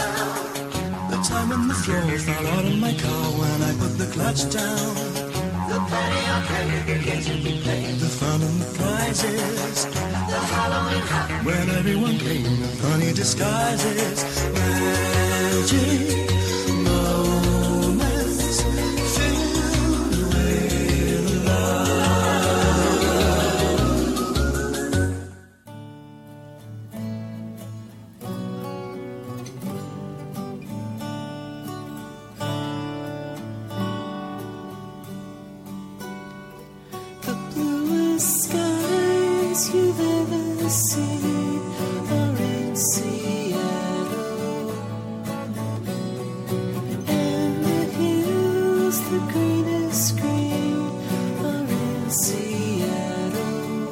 The time when the floor fell out of my car when I put the clutch down. The penny on penny begins to be paid. The fun and the prizes. The Halloween hop when everyone came in funny disguises. Magic moments filled with love. The bluest skies you've ever seen are in Seattle, and the hills, the greenest green, are in Seattle.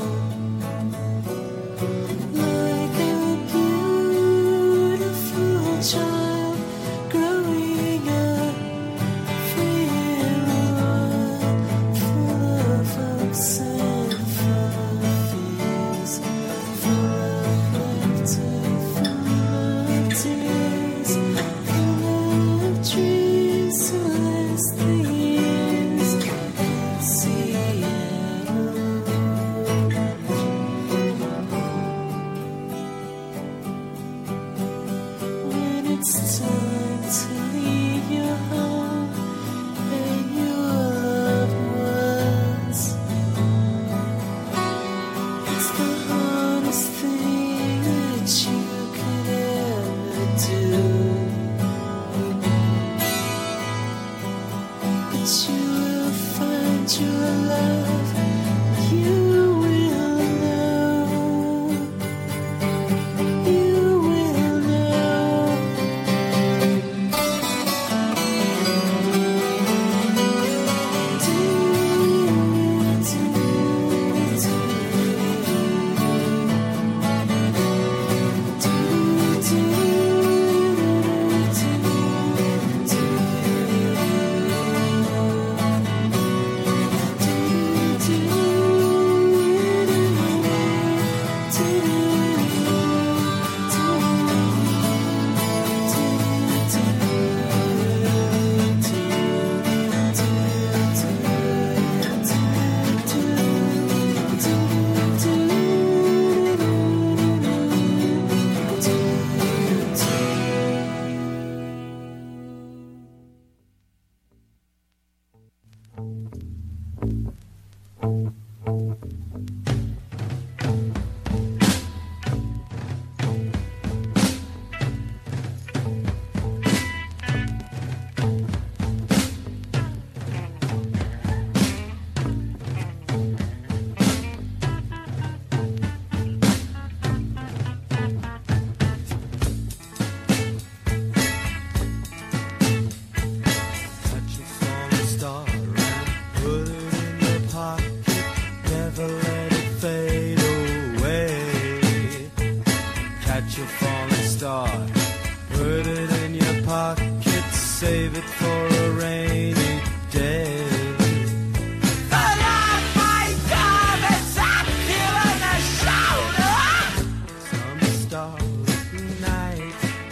Like a beautiful child growing up, free and wild, full of hopes and full of fears, full of laughter, full of tears, full of dreams to last the years in Seattle. When it's time to leave your home and your loved ones, it's the hardest thing that you could ever do. But you will find your love, you will know, you will know. Catch a falling star and put it in your pocket. Never let it fade away. Catch a falling star, put it in your pocket. Save it for a rainy day. Some starlit night.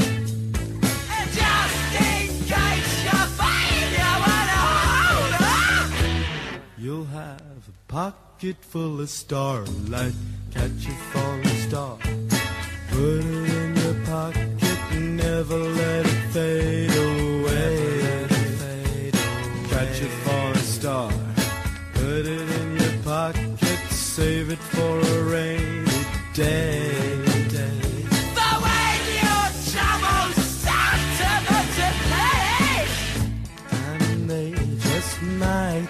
You'll have a pocket full of starlight. Catch a falling star, put it in your pocket, never let it fade away. Catch a falling star, put it in your pocket, save it for a rainy day. And they just might.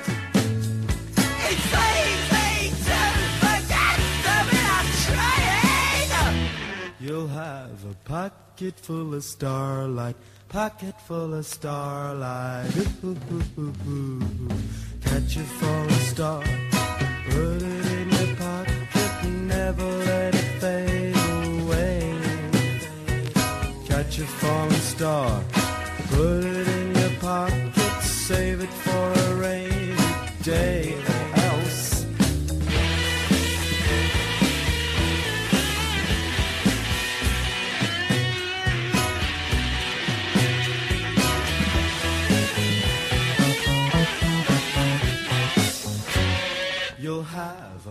You'll have a pocket full of starlight, pocket full of starlight. Ooh, ooh, ooh, ooh. Catch a falling star, put it in your pocket, never let it fade away. Catch a falling star, put it in your pocket, save it for a rainy day. Else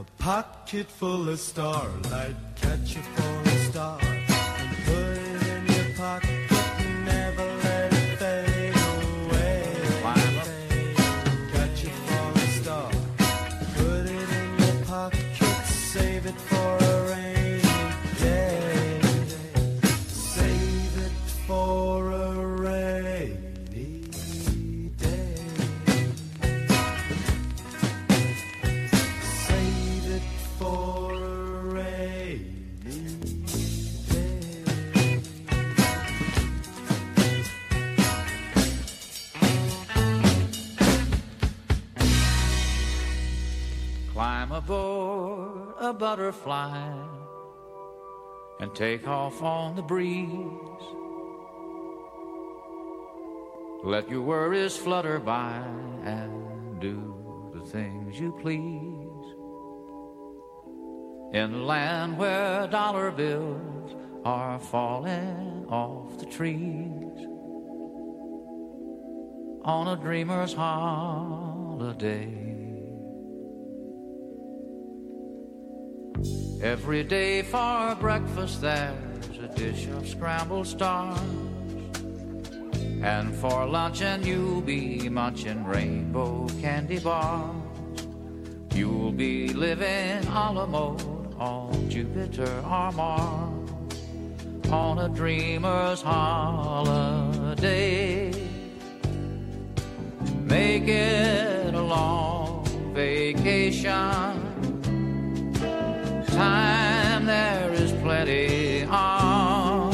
pocket full of starlight. Catch a falling star and put it in your pocket. Never let it fade away. Catch a falling star, put it in your pocket. Save it for a rainy day. Save it for a rainy day. Save it for a rainy day. Climb aboard a butterfly and take off on the breeze. Let your worries flutter by and do the things you please. In a land where dollar bills are falling off the trees, on a dreamer's holiday. Every day for breakfast there's a dish of scrambled stars, and for luncheon you'll be munching rainbow candy bars. You'll be living a la mode on Jupiter or Mars, on a dreamer's holiday. Make it a long vacation. Time there is plenty of.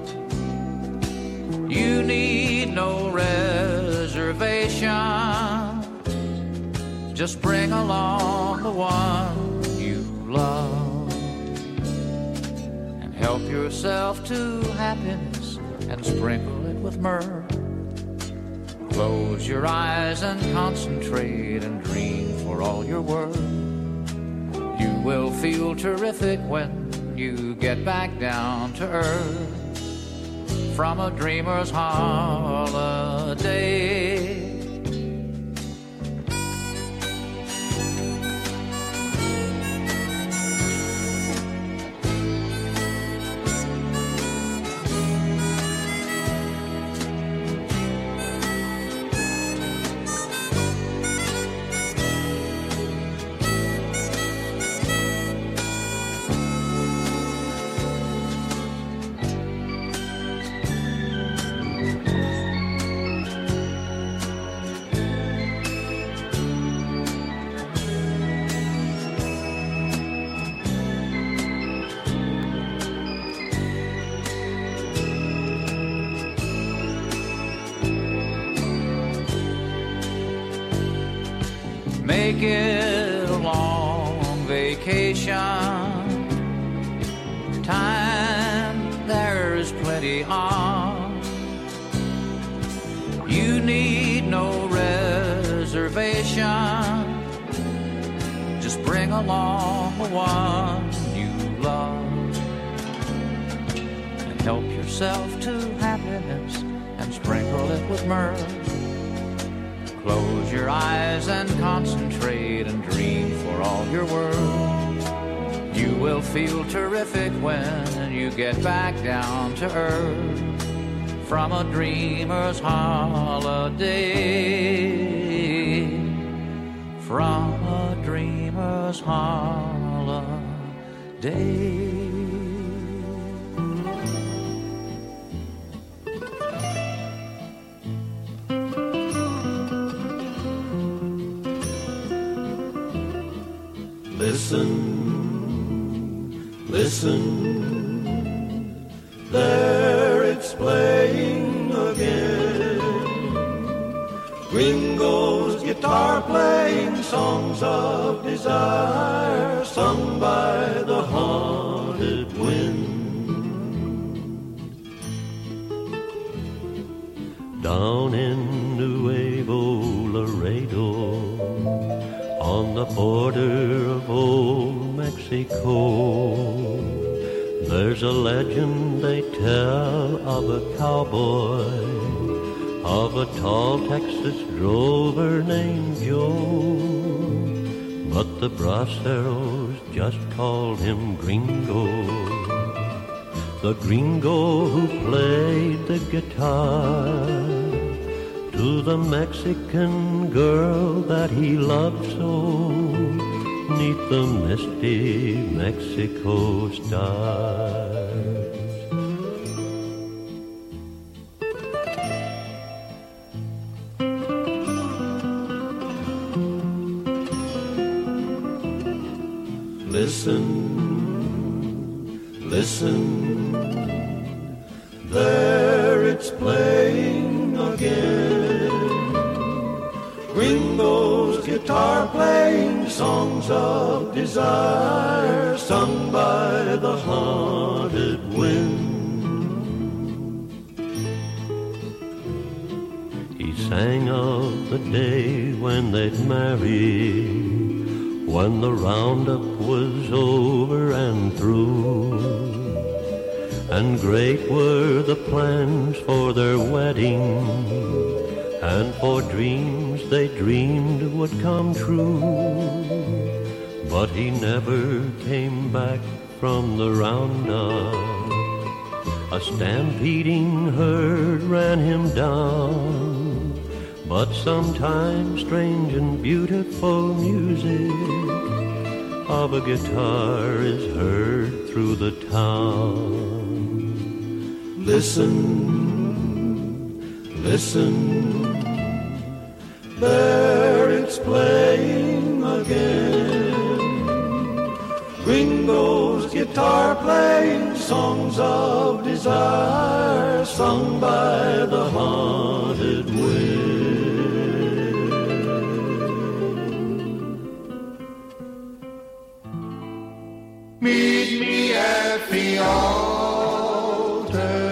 You need no reservation. Just bring along the one you love, and help yourself to happiness and sprinkle it with myrrh. Close your eyes and concentrate and dream for all you're worth. You will feel terrific when you get back down to earth from a dreamer's holiday. Make it a long vacation. Time there's plenty of. You need no reservation. Just bring along the one you love, and help yourself to happiness and sprinkle it with myrrh. Close your eyes and concentrate and dream for all you're worth. You will feel terrific when you get back down to earth from a dreamer's holiday. From a dreamer's holiday. Listen, listen, there it's playing again. Ringo's guitar playing songs of desire, sung by the haunted wind. Down in Nuevo Laredo, on the border of old Mexico, there's a legend they tell of a cowboy, of a tall Texas drover named Joe. but the braceros just called him Gringo. The gringo who played the guitar to the Mexican girl that he loved so, 'neath the misty Mexico stars. Listen, listen, there it's playing again. Gringo's guitar playing songs of desire, sung by the haunted wind. He sang of the day when they'd marry, when the roundup was over and through, and great were the plans for their wedding, and for dreams they dreamed would come true. But he never came back from the roundup. A stampeding herd ran him down. But sometimes strange and beautiful music of a guitar is heard through the town. Listen, listen, there it's playing again. Gringo's guitar playing songs of desire, sung by the haunted wind. Meet me at the altar,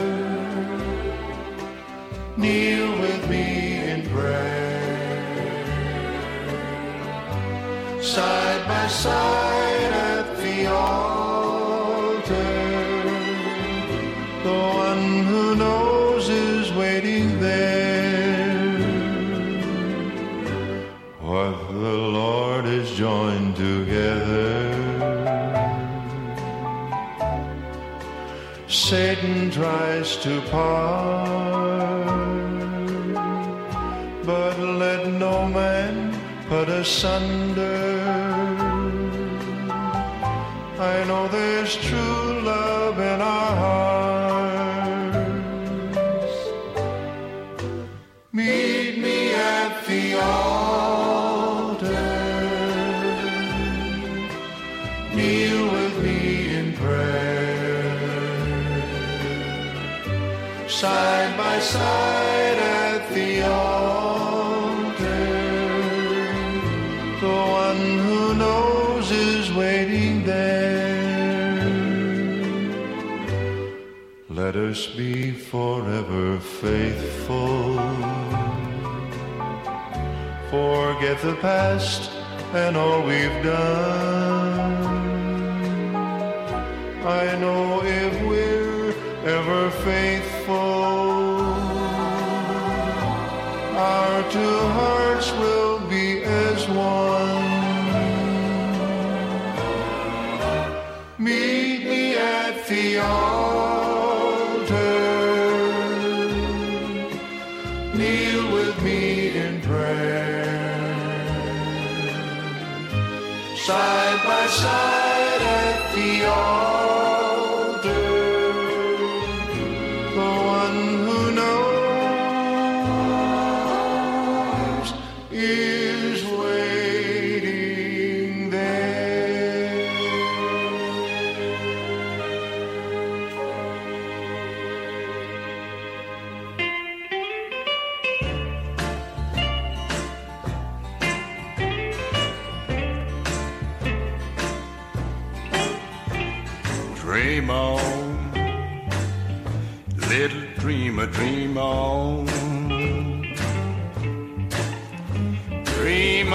kneel with me in prayer, side by side at the altar. The one who knows is waiting there. What the Lord has joined together, Satan tries to part, but let no man put asunder. I know there's true love in our hearts. Meet me at the altar, kneel with me in prayer, side by side at the altar. The one who knows is waiting there. Let us be forever faithful. Forget the past and all we've done. I know if we're ever faithful, our two hearts will be as one. Meet me at the altar, kneel with me in prayer, side by side at the altar. The one who knows is waiting there. Dream on, little dreamer, dream on. Dream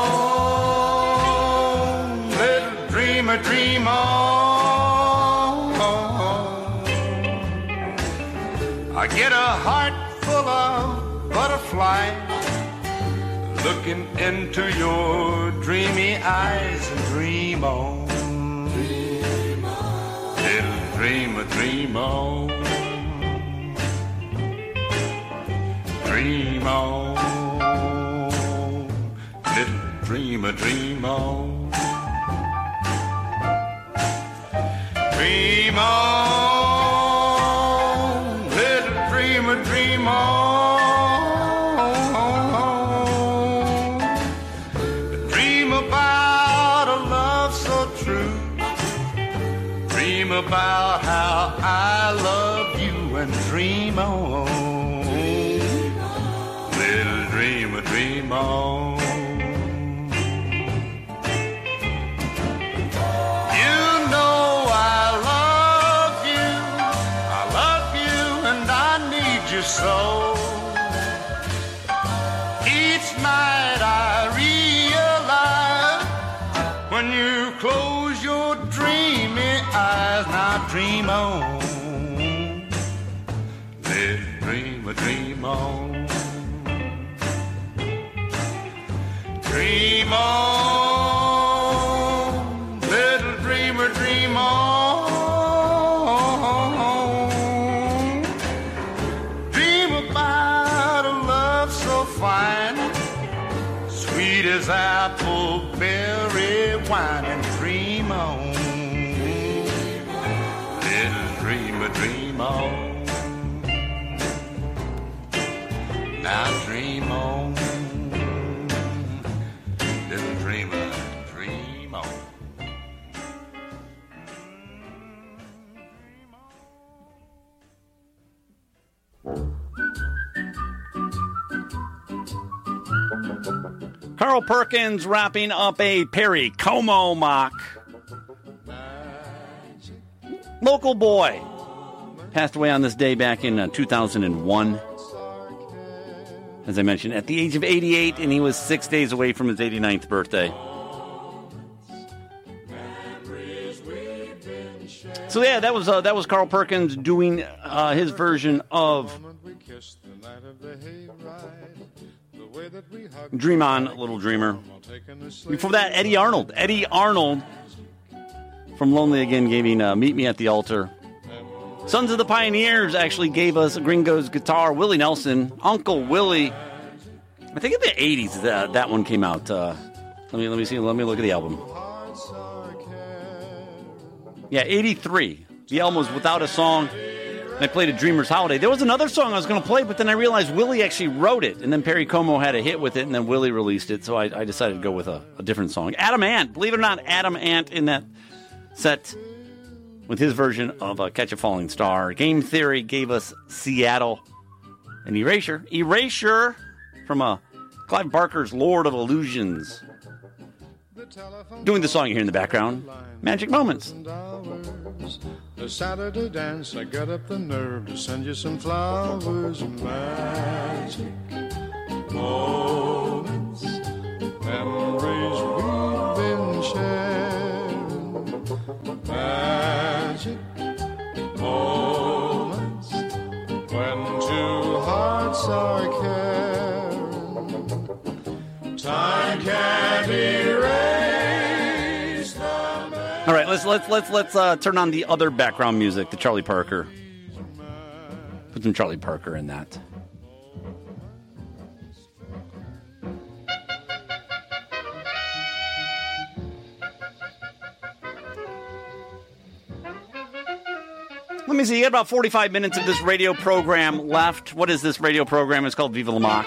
on, little dreamer, dream on. I get a heart full of butterflies, looking into your dreamy eyes and dream on. Little dreamer, dream on. Dream on. Little dreamer, dream on. Dream on. Little dreamer, dream on. About how I love you and dream on. Little dreamer, dream on. You know I love you and I need you so. Each night I realize when you close your dreamy eyes, now dream on. Little dreamer, dream on. Dream on. Little dreamer, dream on. Dream about a love so fine, sweet as apple berry wine, and dream on. Dream on. Now dream on. Little dreamer, dream on. Carl Perkins wrapping up a Perry Como mock. Local boy. Passed away on this day back in 2001. As I mentioned, at the age of 88, and he was 6 days away from his 89th birthday. So yeah, that was Carl Perkins doing his version of Dream On, Little Dreamer. Before that, Eddie Arnold. Eddie Arnold from Lonely Again gave Meet Me at the Altar. Sons of the Pioneers actually gave us Gringo's Guitar. Willie Nelson, Uncle Willie. I think in the 80s that one came out. Let me see. Let me look at the album. Yeah, 83. The album was Without a Song. And I played a Dreamer's Holiday. There was another song I was going to play, but then I realized Willie actually wrote it. And then Perry Como had a hit with it, and then Willie released it. So I decided to go with a different song. Adam Ant. Believe it or not, Adam Ant in that set with his version of Catch a Falling Star. Game Theory gave us Seattle. And Erasure. Erasure from Clive Barker's Lord of Illusions. Doing the song you hear in the background, Magic Moments. A Saturday dance, I got up the nerve to send you some flowers. Magic moments, memories we've been sharing. Magic moments, when two hearts are caring. Time can't erase the memories. All right, let's turn on the other background music, the Charlie Parker. Put some Charlie Parker in that. Let me see, you got about 45 minutes of this radio program left. What is this radio program? It's called Viva La Mock.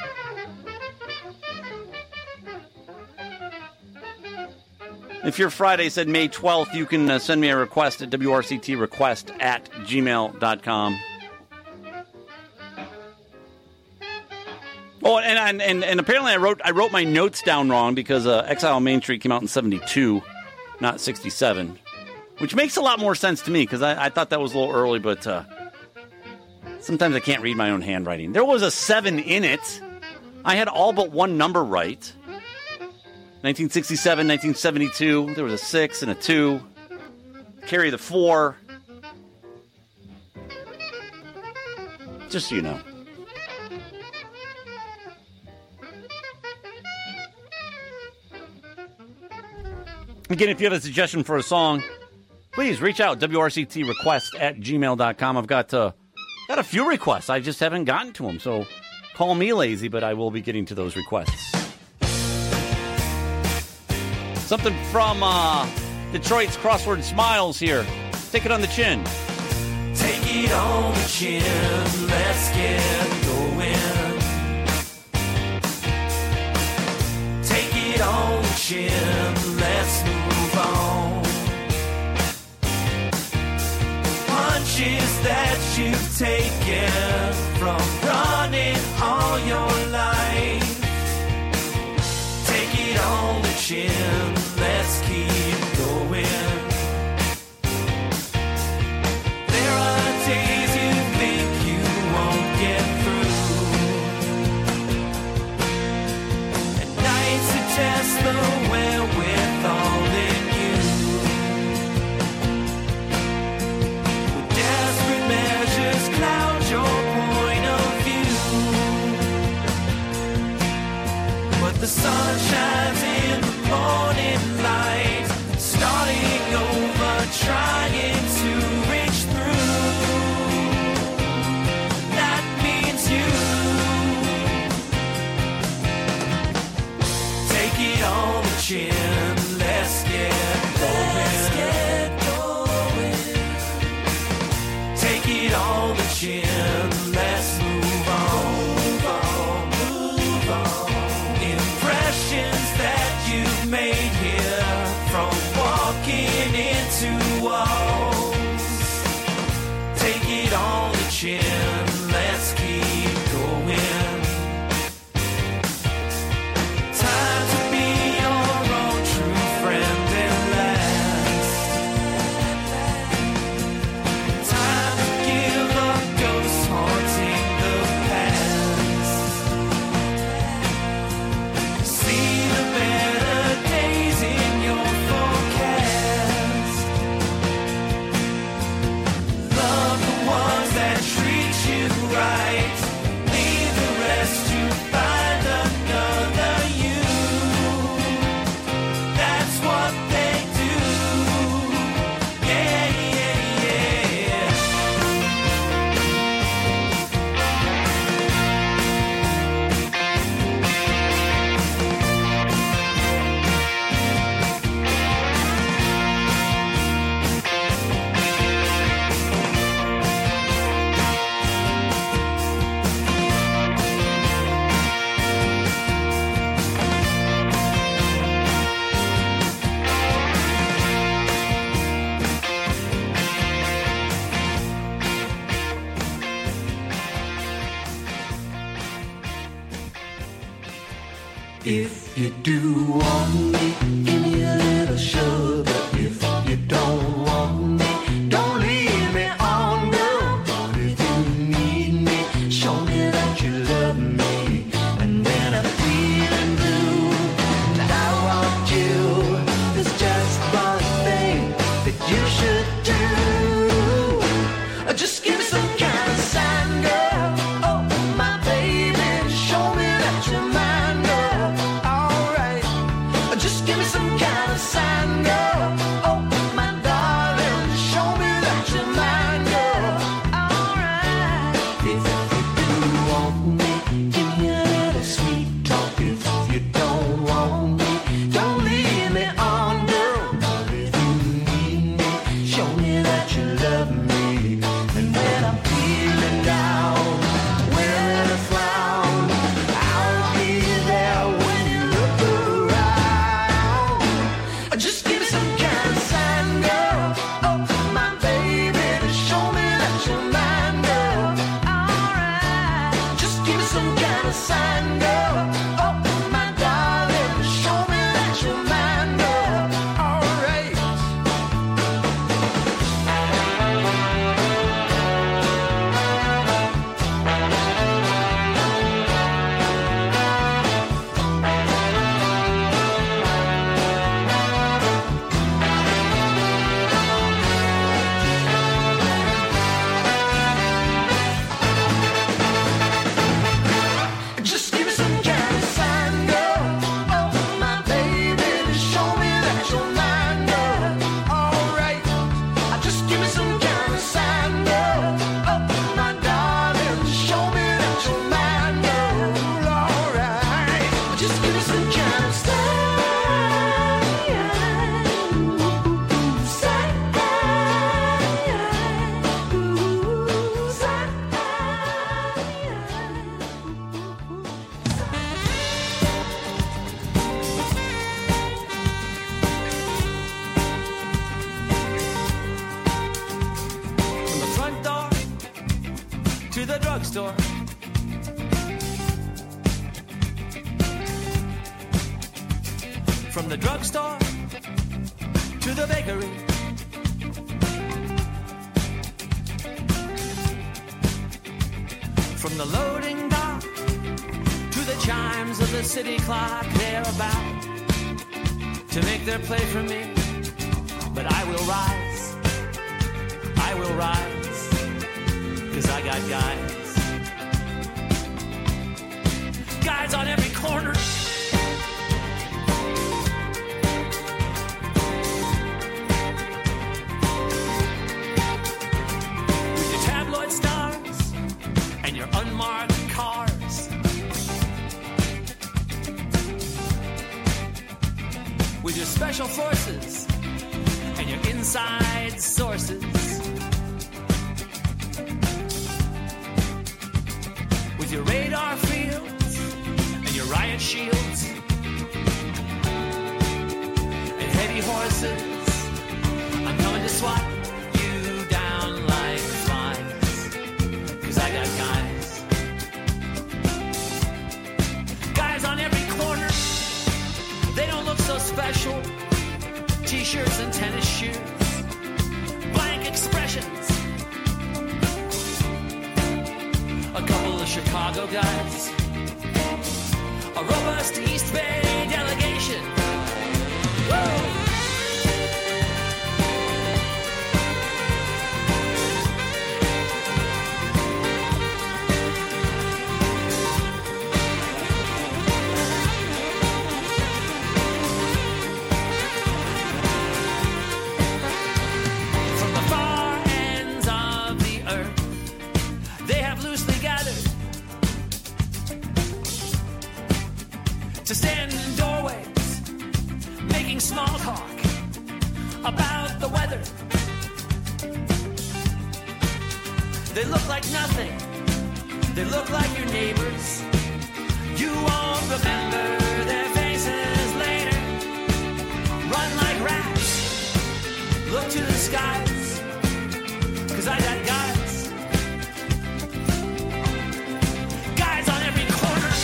If your Friday said May 12th, you can send me a request at wrctrequest@gmail.com. Oh, and apparently I wrote my notes down wrong because Exile on Main Street came out in 72, not 67. Which makes a lot more sense to me, because I thought that was a little early, but sometimes I can't read my own handwriting. There was a 7 in it. I had all but one number right. 1967, 1972, there was a 6 and a 2. Carry the 4. Just so you know. Again, if you have a suggestion for a song, please reach out, wrctrequest@gmail.com. I've got a few requests. I just haven't gotten to them, so call me lazy, but I will be getting to those requests. Something from Detroit's Crossword Smiles here. Take it on the chin. Take it on the chin, let's get going. Take it on the chin, let's move on. Punches that you've taken from running all your life. Take it on the chin, let's keep going. There are days you think you won't get through, and nights that test the wherewithal in you. When desperate measures cloud your point of view, but the sun shines in the morning light, starting over, trying to reach through. That means you. Take it on the chin, let's get going. Take it on the chin, let's move on. Move on. Impressions that you've made here from walking into walls. Take it on the chin, let's keep going. Time to be your own true friend at last. Time to give up ghosts haunting the past. See the better days in your forecast. Love the ones that treat you right. Leave the rest to find another you. That's what they do. Yeah, yeah, yeah. If you do want me, give me a little sugar. If you don't want me, don't leave me on, girl. But if you need me, show me that you love me. And when I'm feeling blue and I want you, there's just one thing that you should do. Just give me some kind of sign, girl. Oh, my baby, show me that you're mine, girl. Alright, just give me some kind of sign, girl. Oh, my darling, show me that you're mine, girl. Alright, if you do want me, give me a little sweet talk. If you don't want me, don't leave me on, girl. But if you need me, show me that you love me. And when I'm feeling down, wearing a frown, I'll be there when you look around. Just give me some kind of sign, girl. Oh, my baby, show me that you're mine, girl. Alright, just give me some kind of sign, girl. Oh, my darling, show me that you're mine, girl. Alright. Just give me some drugstore. From the drugstore to the bakery. From the loading dock to the chimes of the city clock, they're about to make their play for me. But I will rise, 'cause I got guys. Guys on every corner. With your tabloid stars and your unmarked cars. With your special forces and your inside sources. With your radar fields and your riot shields. And heavy horses, I'm coming to swat you down like flies. 'Cause I got guys. Guys on every corner. They don't look so special. T-shirts and tennis shoes. Blank expressions. A couple of Chicago guys. A robust East Bay delegation. Woo! To stand in doorways, making small talk about the weather. They look like nothing. They look like your neighbors. You won't remember their faces later. Run like rats. Look to the skies. 'Cause I got guys. Guys on every corner.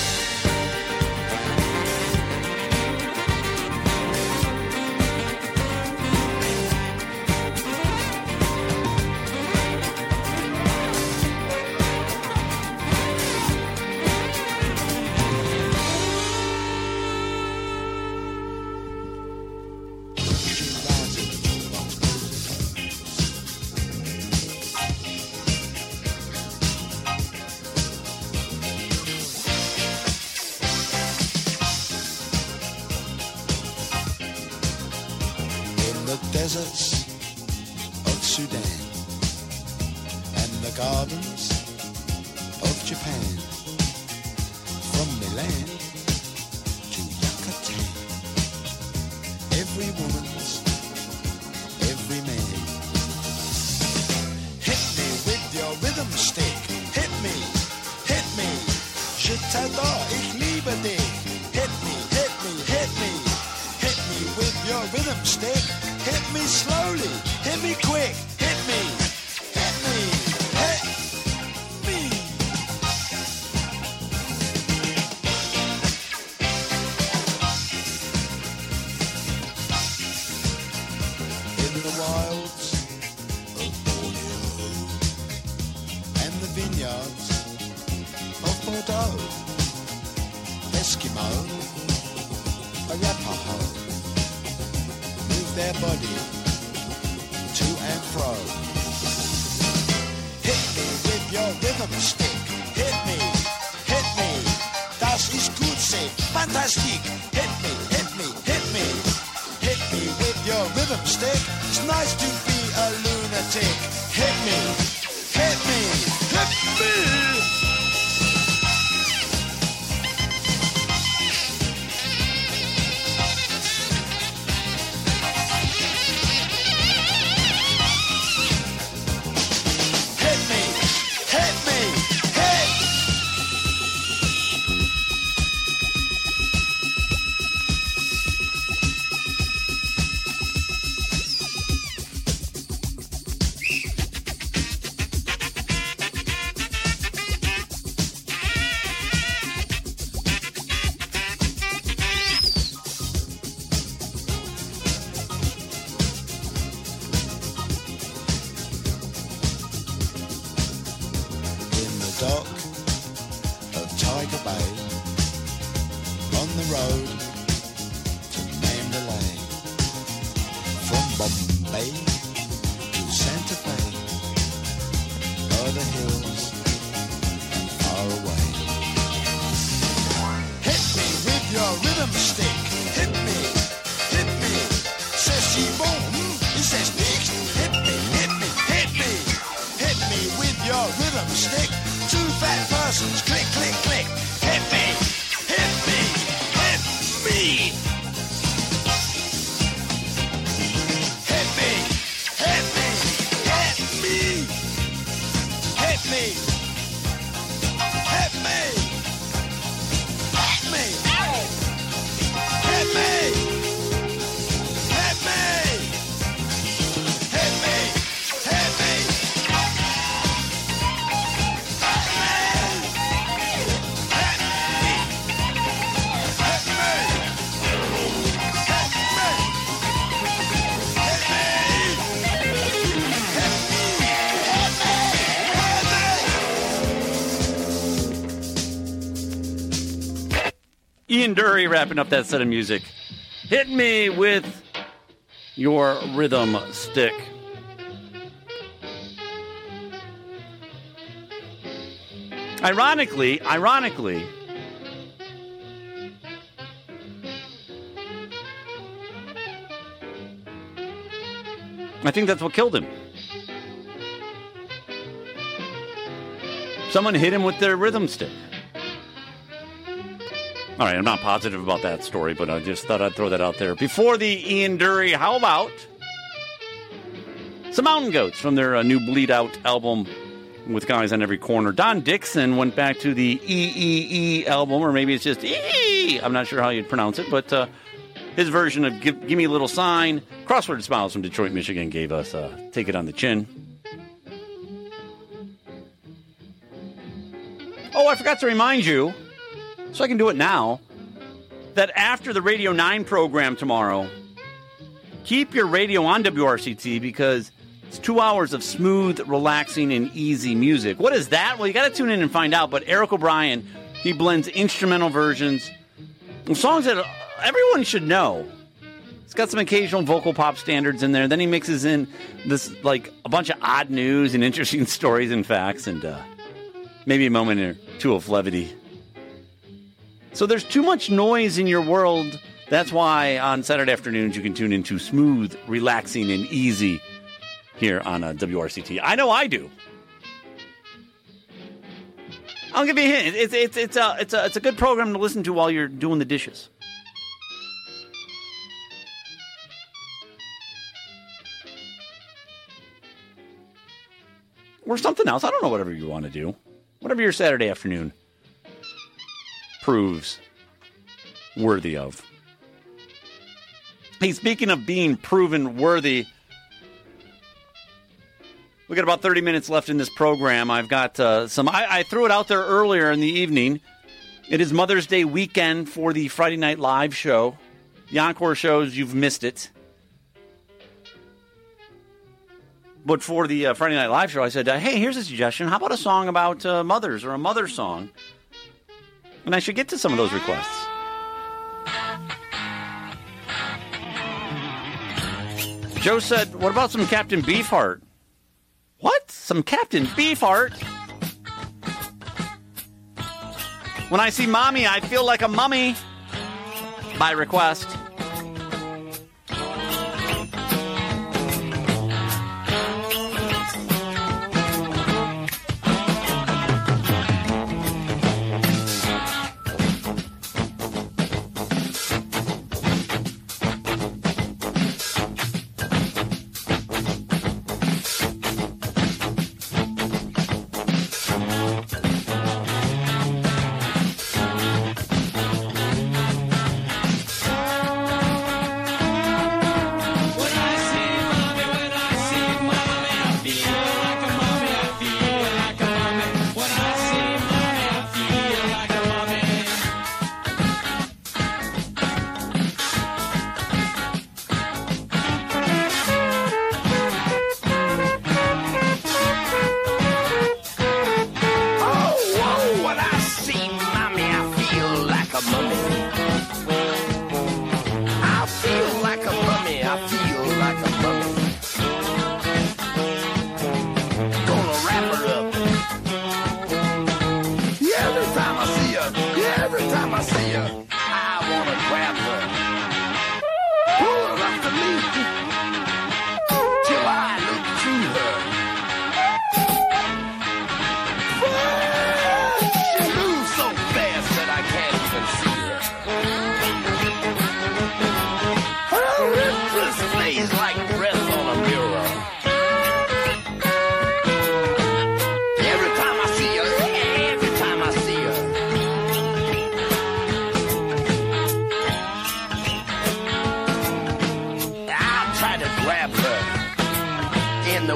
Deserts of Sudan and the gardens of Japan, from Milan to Yucatan, every woman's, every man. Hit me with your rhythm stick, hit me, je t'adore, ich liebe dich. Hit me, hit me, hit me, hit me with your rhythm stick. Hit me slowly, hit me quick, hit me, hit me, hit me. In the wilds of Borneo and the vineyards of Bordeaux, Eskimo, Arapaho, their body to and fro. Hit me with your rhythm stick. Hit me, das ist gut, say, fantastic. Hit me, hit me, hit me, hit me with your rhythm stick. It's nice to be a lunatic. Hit me, hit me, hit me. Bay, on the road to Mandalay, from Bombay to Santa Fe, o'er the hills and far away. Hit me with your rhythm stick, hit me, says Simon, he says Nick, hit me, with your rhythm stick. Two fat persons, click, click, click. Hit me, hit me, hit me. Hit me, hit me, hit me. Hit me, hit me, hit me. Hit me, hit me, hit me, hit me. Ian Dury wrapping up that set of music. Hit me with your rhythm stick. Ironically, I think that's what killed him. Someone hit him with their rhythm stick. All right, I'm not positive about that story, but I just thought I'd throw that out there. Before the Ian Dury, how about some Mountain Goats from their new Bleed Out album with Guys on Every Corner. Don Dixon went back to the EEE album, or maybe it's just EEE. I'm not sure how you'd pronounce it, but his version of Give Me a Little Sign. Crossword Smiles from Detroit, Michigan gave us Take It on the Chin. Oh, I forgot to remind you, so I can do it now, that after the Radio 9 program tomorrow, keep your radio on WRCT because it's 2 hours of smooth, relaxing, and easy music. What is that? Well, you got to tune in and find out, but Eric O'Brien, he blends instrumental versions of songs that everyone should know. It's got some occasional vocal pop standards in there. Then he mixes in this, like, a bunch of odd news and interesting stories and facts and maybe a moment or two of levity. So there's too much noise in your world. That's why on Saturday afternoons you can tune into smooth, relaxing, and easy here on WRCT. I know I do. I'll give you a hint. It's a good program to listen to while you're doing the dishes. Or something else. I don't know, whatever you want to do. Whatever your Saturday afternoon proves worthy of. Hey, speaking of being proven worthy, we got about 30 minutes left in this program. I've got some... I threw it out there earlier in the evening. It is Mother's Day weekend for the Friday Night Live show. The encore shows, you've missed it. But for the Friday Night Live show, I said, hey, here's a suggestion. How about a song about mothers or a mother song? And I should get to some of those requests. Joe said, what about some Captain Beefheart? What? Some Captain Beefheart? When I see mommy, I feel like a mummy. By request.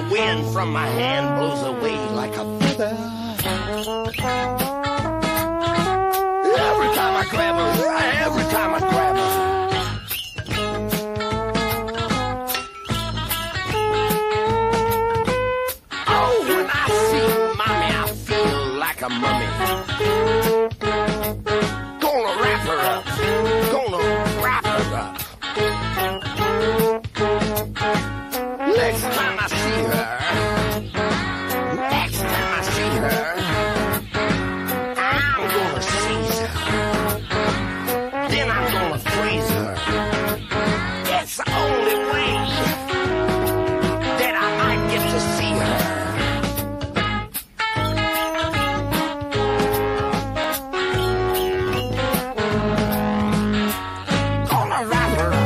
the wind from my hand blows away like a feather. Every time I grab her, every time I grab her. Oh, when I see mommy, I feel like a mummy. Gonna wrap her up, gonna wrap her up. Next time I see her, next time I see her, I'm gonna seize her. Then I'm gonna freeze her. It's the only way that I might get to see her. Gonna wrap her up.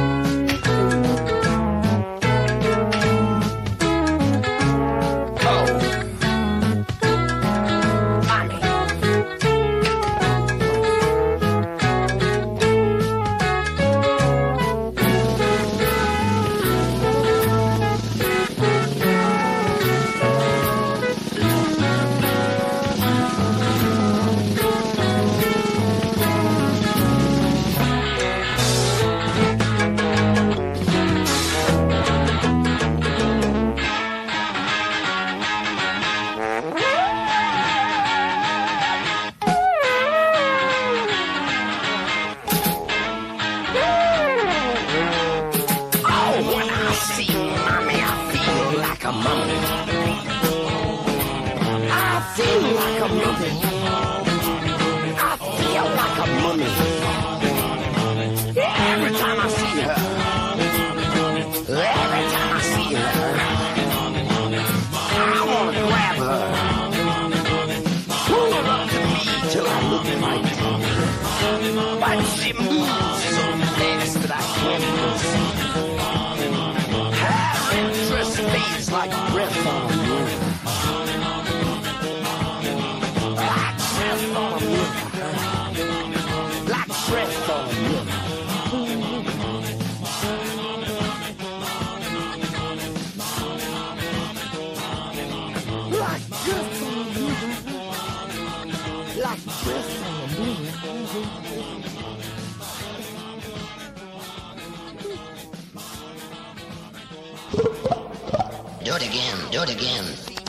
Do it again, do it again.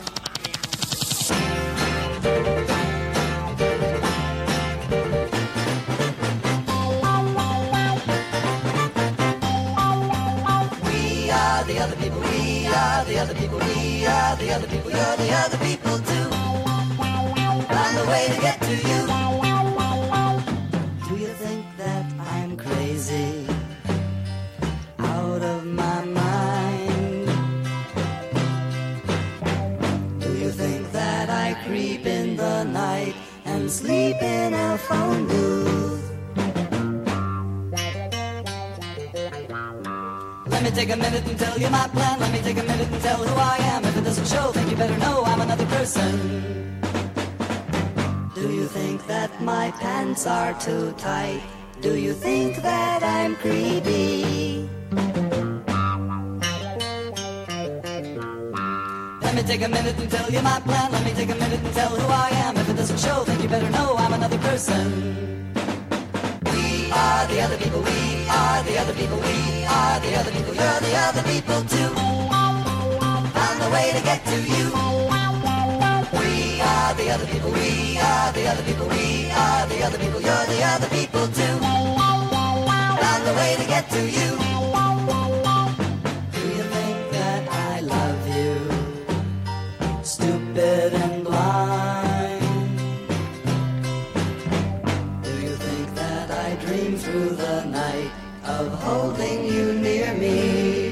We are the other people, we are the other people, we are the other people, you're the other people too. Find a way to get to you. Do you think that I'm crazy? Out of my mind? Do you think that I creep in the night and sleep in a phone booth? Let me take a minute and tell you my plan. Let me take a minute and tell who I am. If it doesn't show, then you better know I'm another person. Do you think that my pants are too tight? Do you think that I'm creepy? Let me take a minute and tell you my plan. Let me take a minute and tell who I am. If it doesn't show, then you better know I'm another person. We are the other people, we are the other people, we are the other people, you're the other people too. Found a way to get to you. We are the other people, we are the other people, we are the other people, you're the other people too. Found a way to get to you. Do you think that I love you? Stupid and blind. Do you think that I dream through the night of holding you near me?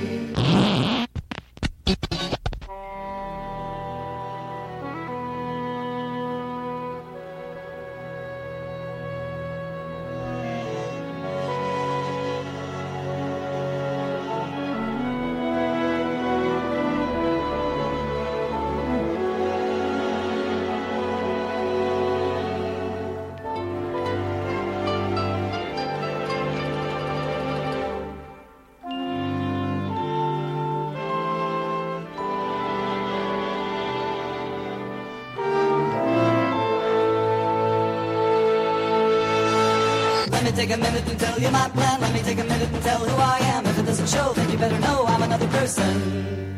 take a minute and tell you my plan. Let me take a minute and tell who I am. If it doesn't show, then you better know I'm another person.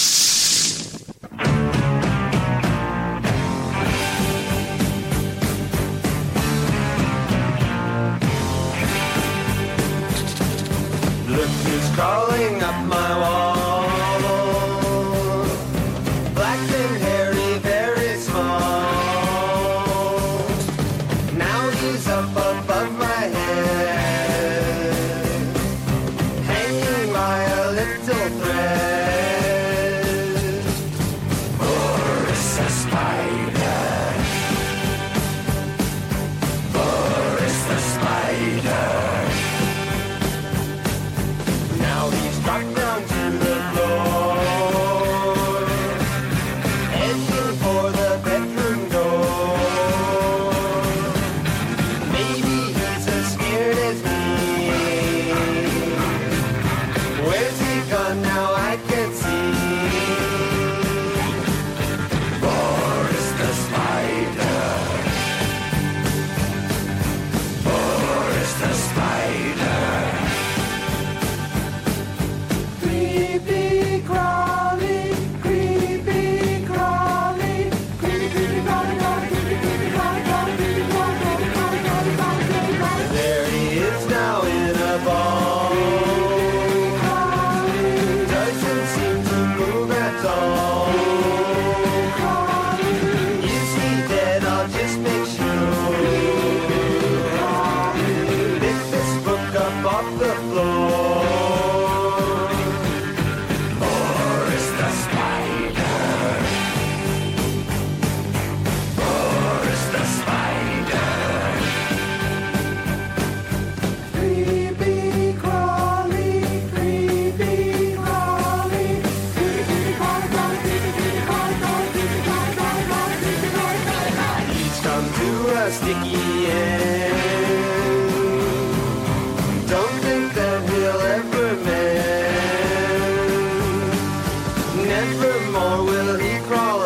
Look who's crawling up my wall. Black and hairy, very small. Now he's up above my head, hanging by a little thread. Boris the spider. Boris the spider. Now he's dropped down to the floor, heading for the bedroom door. Maybe he's as scared as me. Where's he gone now? I can't see. Boris the spider. Boris the spider. Creepy crawly, creepy crawly, creepy crawly, creepy crawly, creepy crawly. There he is now in a ball. Doesn't seem to move at all. Is he dead? I'll just make sure. Pick this book up off the floor. Boris the spider. Boris the spider. Creepy crawly, creepy crawly, creepy crawly, creepy crawly, creepy crawly, creepy crawly. He's come to a sticky end. Don't think that he'll ever mend. Nevermore will he crawl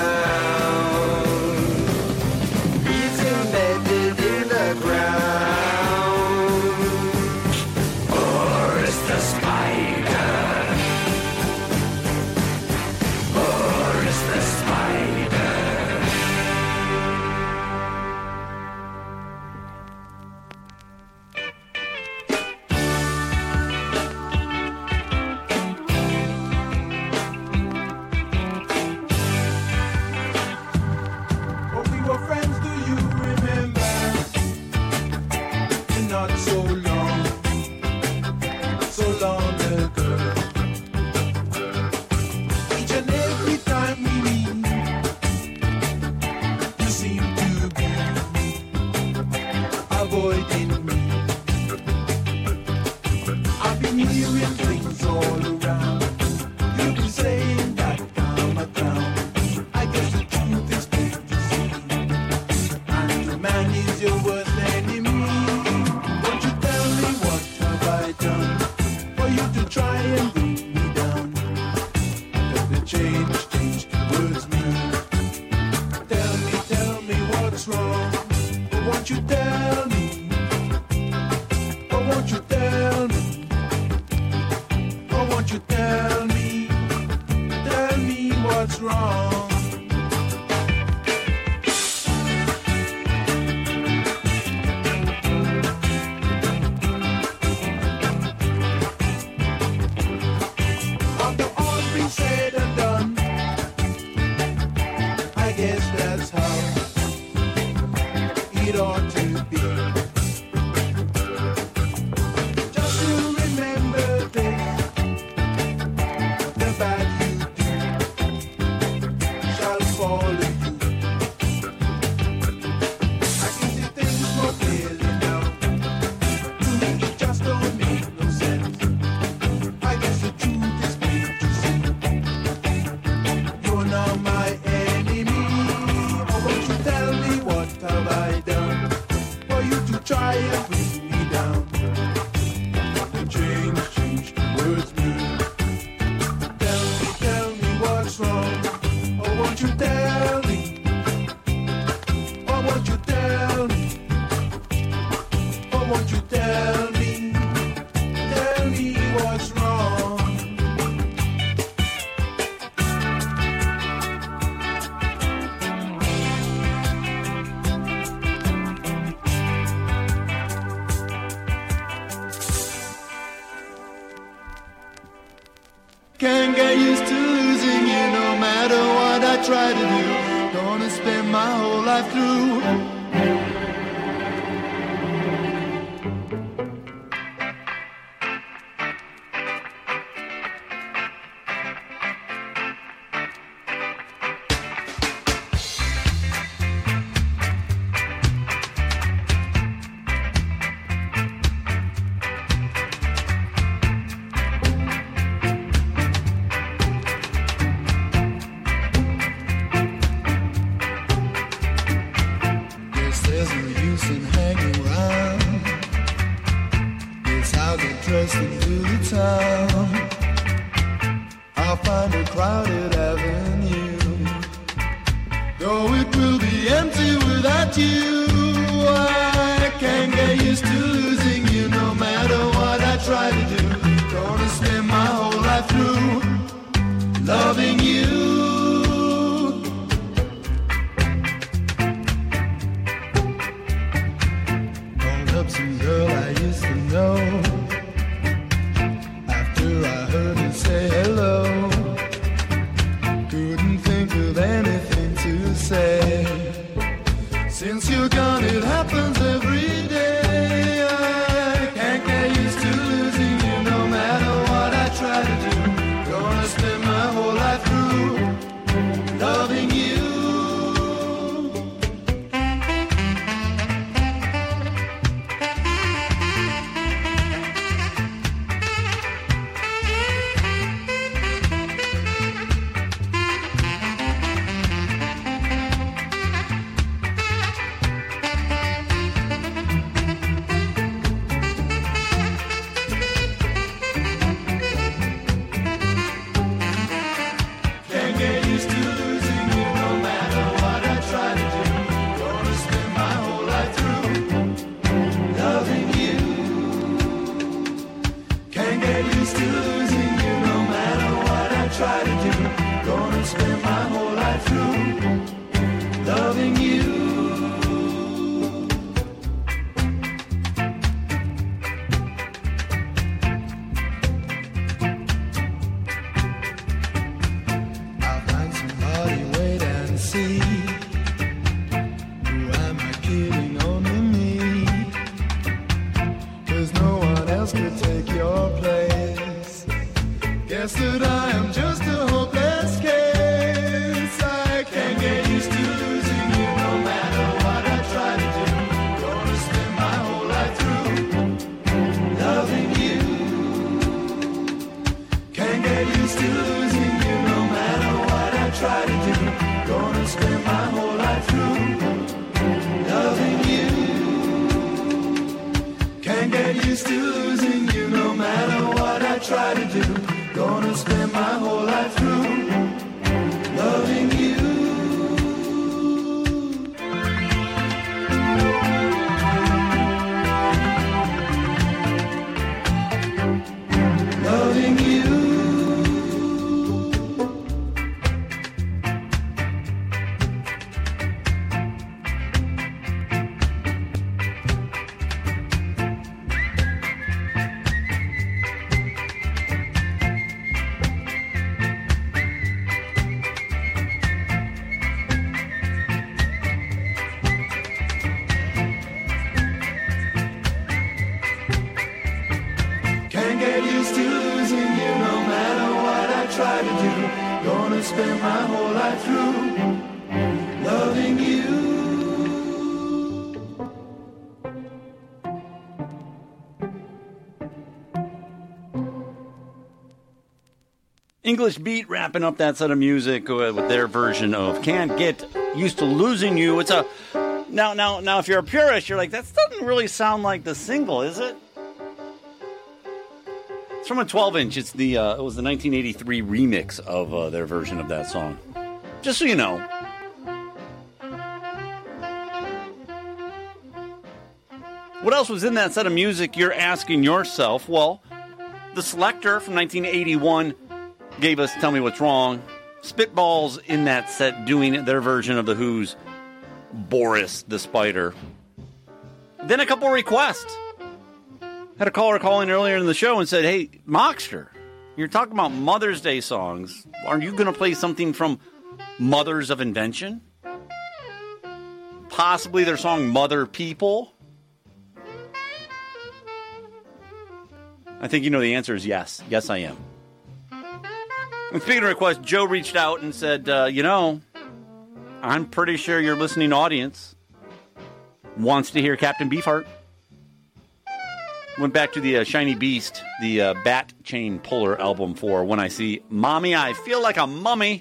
out. He's embedded in the ground. Boris the spider. Boris the spider. When we were friends, do you remember? Not so long ago. Each and every time we meet, you seem to be avoiding me. I've been hearing things all around. You've been saying that I'm a clown. I guess the truth is plain to see. And the man is your worst enemy. Won't you tell me what have I done for you to try and bring me down? That the change towards me. Tell me what's wrong. But won't you tell me? Or won't you tell me? Or won't you tell me? Tell me what's wrong. After all been said and done, I guess that's how it ought to be. Just to remember this, the bad you do shall follow you. I can see things more clearly now. To me it just don't make no sense. I guess the truth is plain to see. You're now my enemy. Oh, won't you tell me what have I done for you to try and bring me down? The change towards me. Tell me what's wrong. Oh, won't you tell me? Oh, won't you tell me? Oh, won't you Can't get used to losing you no matter what I try to do. Gonna spend my whole life through. English Beat wrapping up that set of music with their version of Can't Get Used to Losing You. It's a now if you're a purist, you're like, that doesn't really sound like the single, is it? It's from a 12-inch. It's the it was the 1983 remix of their version of that song. Just so you know. What else was in that set of music, you're asking yourself? Well, The Selecter from 1981 gave us Tell Me What's Wrong. Spitballs in that set doing their version of The Who's Boris the Spider. Then a couple requests. Had a caller call in earlier in the show and said, hey, Mockster, You're talking about Mother's Day songs. Are you going to play something from Mothers of Invention? Possibly their song Mother People? I think you know the answer is yes. Yes, I am. And speaking of requests, Joe reached out and said, I'm pretty sure your listening audience wants to hear Captain Beefheart. Went back to the Shiny Beast, the Bat Chain Puller album for When I See Mommy, I Feel Like a Mummy.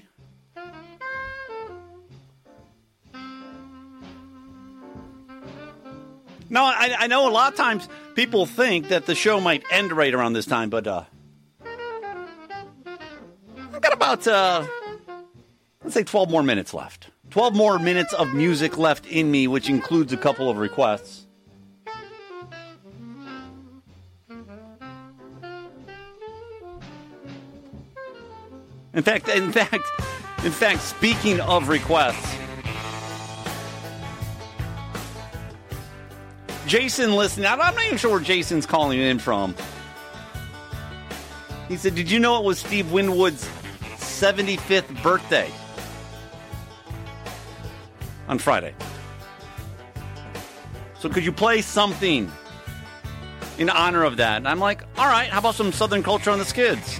Now, I know a lot of times people think that the show might end right around this time, but I've got about, let's say 12 more minutes left. 12 more minutes of music left in me, which includes a couple of requests. In fact, speaking of requests, Jason listening, I'm not even sure where Jason's calling in from. He said, did you know it was Steve Winwood's 75th birthday on Friday? So could you play something in honor of that? And I'm like, all right, how about some Southern Culture on the Skids?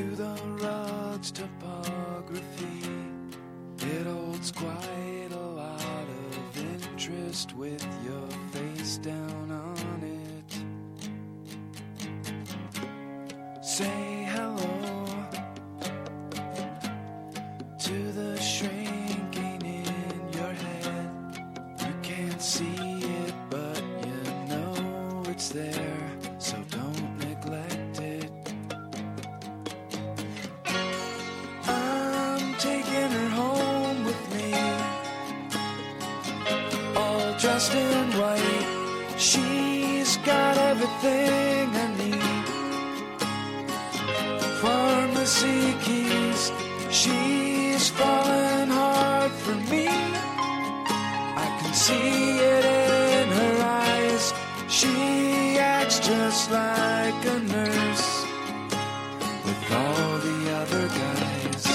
to the rug's topography. It holds quite a lot of interest with your face down on it. Say hello to the shrinking in your head. You can't see it, but you know it's there, so don't neglect it. I'm taking her home with me, all dressed in white. She's got everything I need. Pharmacy keys, she's falling hard for me. I can see it in her eyes. She acts just like a nurse with all the other guys.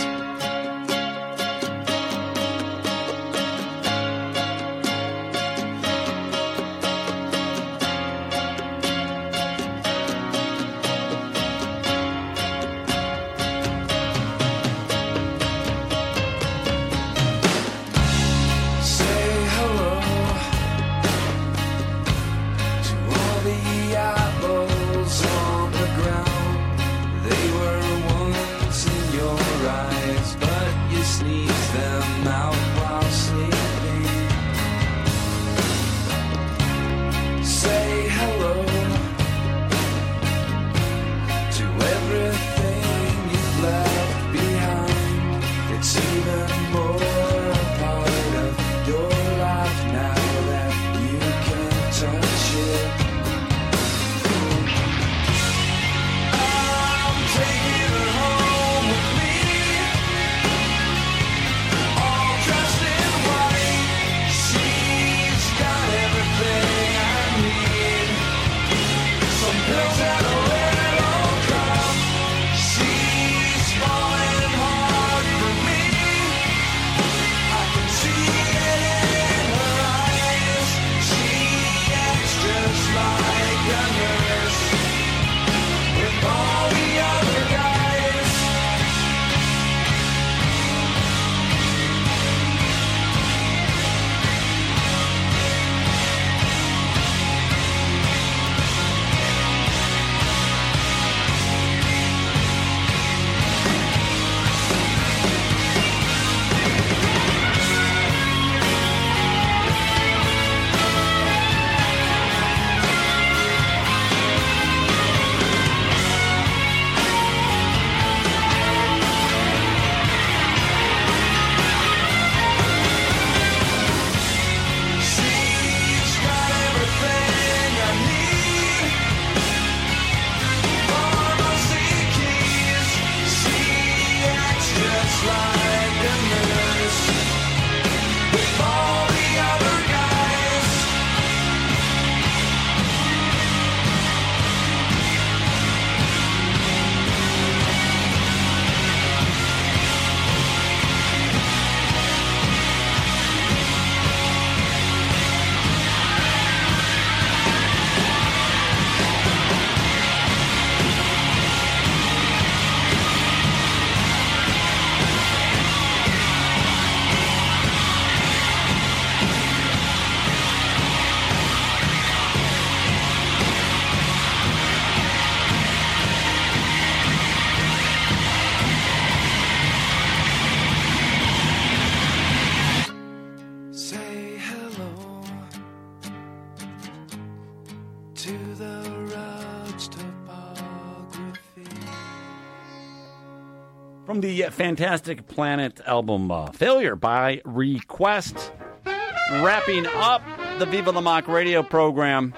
From the Fantastic Planet album, Failure by Request. Wrapping up the Viva La Mock radio program.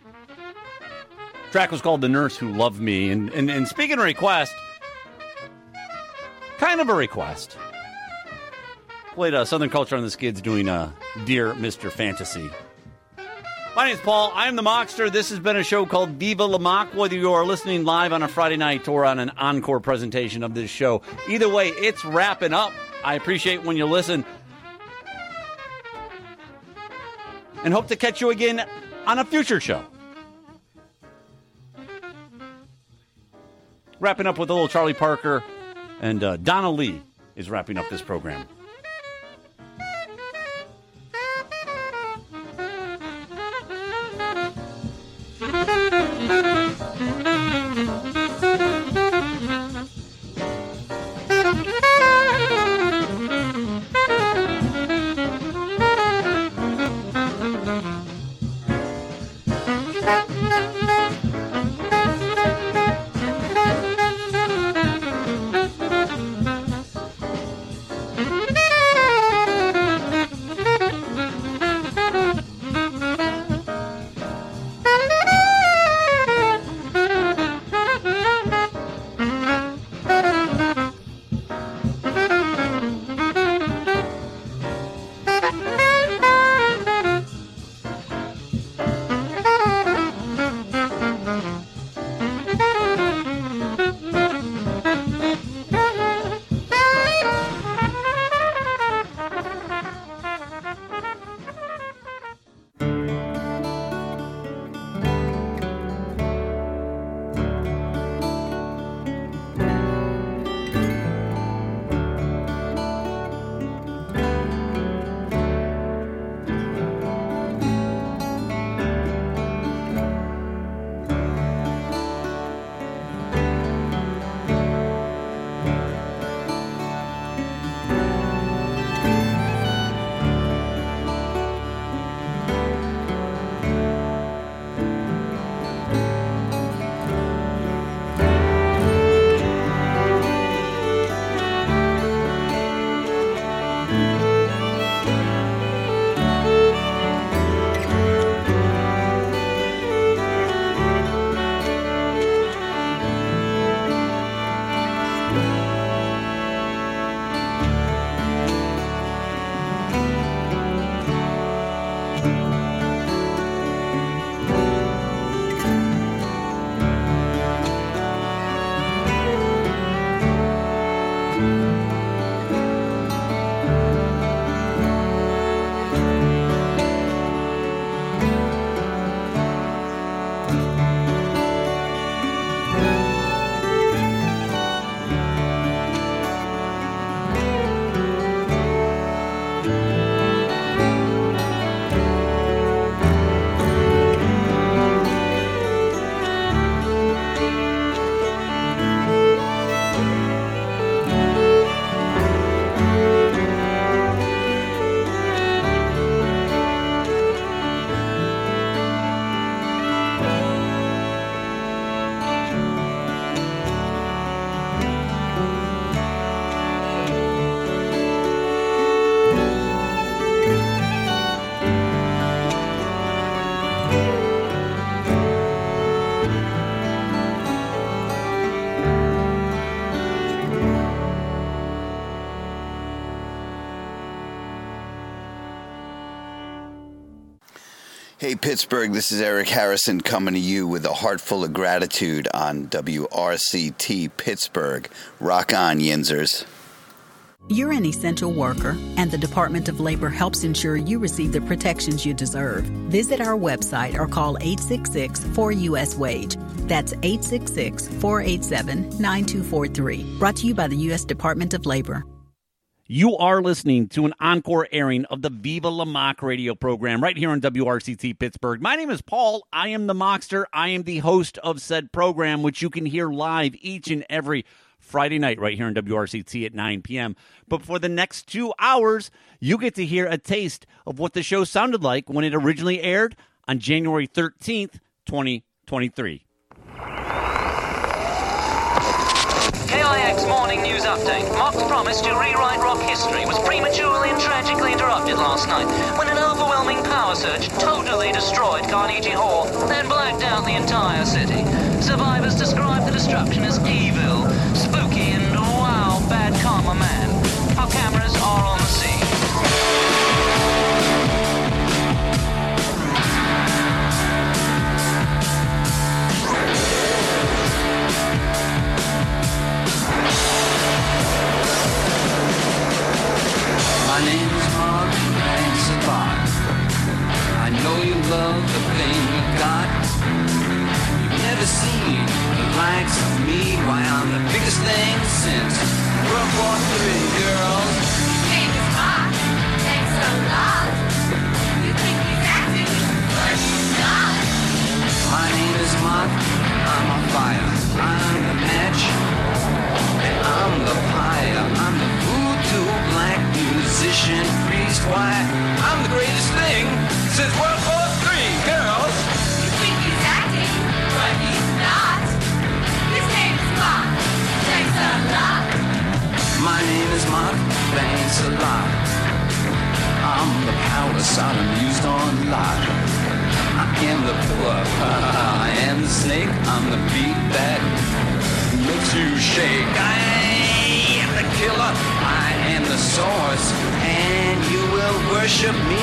Track was called The Nurse Who Loved Me. And speaking of request, kind of a request. Played Southern Culture on the Skids doing Dear Mr. Fantasy. My name's Paul. I'm the Mockster. This has been a show called Viva La Mock. Whether you are listening live on a Friday night or on an encore presentation of this show, either way, it's wrapping up. I appreciate when you listen. And hope to catch you again on a future show. Wrapping up with a little Charlie Parker, and Donna Lee is wrapping up this program. Hey, Pittsburgh, this is Eric Harrison coming to you with a heart full of gratitude on WRCT Pittsburgh. Rock on, Yinzers. You're an essential worker, and the Department of Labor helps ensure you receive the protections you deserve. Visit our website or call 866-4US-WAGE. That's 866-487-9243. Brought to you by the U.S. Department of Labor. You are listening to an encore airing of the Viva La Mock radio program right here on WRCT Pittsburgh. My name is Paul. I am the Mockster. I am the host of said program, which you can hear live each and every Friday night right here on WRCT at 9 p.m. But for the next 2 hours, you get to hear a taste of what the show sounded like when it originally aired on January 13th, 2023. KIX Morning News Update. Mock's promise to rewrite rock history was prematurely and tragically interrupted last night when an overwhelming power surge totally destroyed Carnegie Hall, then blacked out the entire city. Survivors describe the destruction as evil, spooky, and wow, bad karma man. Our cameras are on the scene. My name is Mark Sabat. I know you love the pain you got. You've never seen the likes of me. Why greatest thing since World War III, girls. His name is Mark. Thanks a lot. You think he's acting, but he's not. My name is Mark. I'm on fire. I'm the match. And I'm the pyre. I'm the voodoo black musician priest. Why? I'm the greatest thing since World War III, girls. You think he's acting, but he's not. His name is Mark. Thanks a lot. My name is Mark. Thanks a lot. I'm the power Sodom used on Lot. I am the pillar. I am the snake. I'm the beat that makes you shake. I am the killer. I am the source. And you will worship me